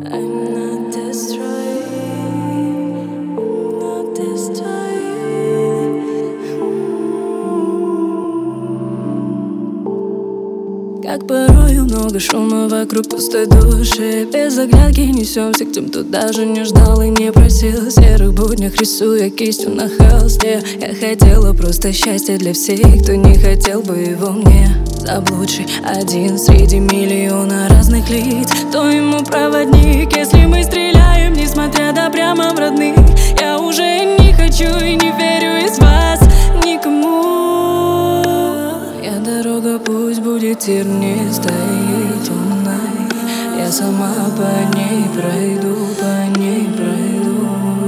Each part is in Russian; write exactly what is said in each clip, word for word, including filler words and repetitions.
I'm not destroyed, I'm not destroyed. Как порою много шума вокруг пустой души. Без оглядки несемся к тем, кто даже не ждал и не просил. В серых буднях рисуя кистью на холсте. Я хотела просто счастья для всех, кто не хотел бы его мне. Заблудший один среди миллиона разных лиц, кто ему проводник, если мы стреляем, несмотря да прямо в родных. Я уже не хочу и не верю из вас никому. Я дорога, пусть будет тернистой и темной. Я сама по ней пройду, по ней пройду.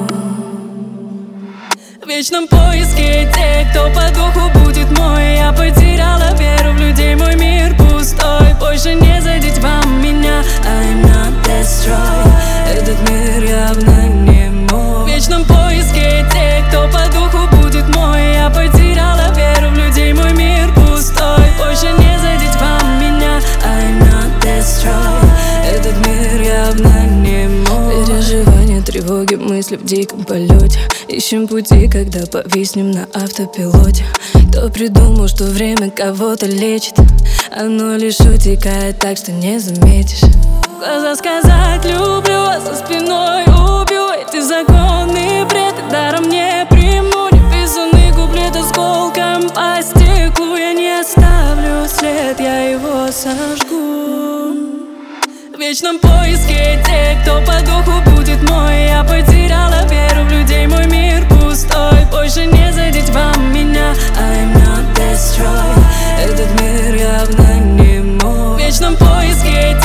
В вечном поиске тех, кто по духу будет мой. Я потеряла веру в людей, мой мир пустой. Больше не задеть вам меня. I'm not destroyed. Этот мир явно не мой. В вечном поиске тех, кто по духу будет мой. Я потеряла веру в людей, мой мир пустой. Больше не задеть вам меня. I'm not destroyed. Этот мир явно не мой. Переживания, тревоги, мысли в диком полете. Ищем пути, когда повиснем на автопилоте. Кто придумал, что время кого-то лечит? Оно лишь утекает, так что не заметишь. В глаза сказать люблю, а за спиной убью. Эти законы бред, и даром не приму. Неписанный куплет осколком по стеклу. Я не оставлю след, я его сожгу. В вечном поиске тех, кто по духу будет мой. Я потеряла веру в людей, мой мир пустой. Больше не задеть вам меня. I'm not destroyed. Этот мир явно не мой. В вечном поиске